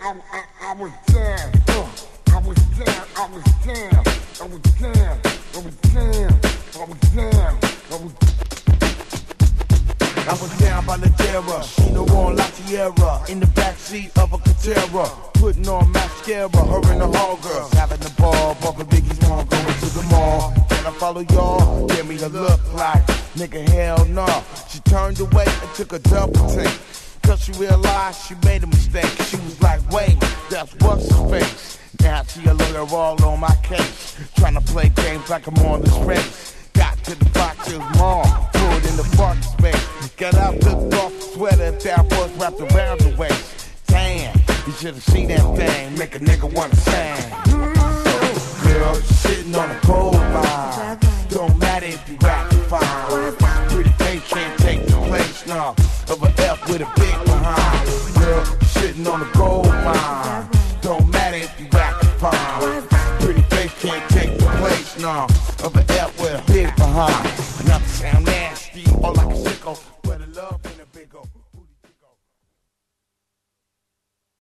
was down. I was down. I was down. I was down. I was down. I was down. I was down by the terror, Chino on La Tierra, in the backseat of a Catera, putting on mascara, her and the hall girls, having the ball, bumping Biggie's mom, going to the mall. Can I follow y'all? Give me a look like, nigga, hell no. She turned away and took a double take, cause she realized she made a mistake. She was like, wait, that's what's his face. Now she a lawyer all on my case, trying to play games like I'm on this race. Got to the boxer's mom, threw it in the park space. Got out, took off the sweater, that was wrapped around the waist. Damn, you should've seen that thing, make a nigga wanna sing. Girl, you're sitting on a gold line. Don't matter if you rap or fine. Pretty face can't take the place, no, of an F with a big behind. Girl, you're sitting on a gold line. Don't matter if you rap or fine. Pretty face can't take the place, no, of an F with a big behind. Not to sound nasty, all I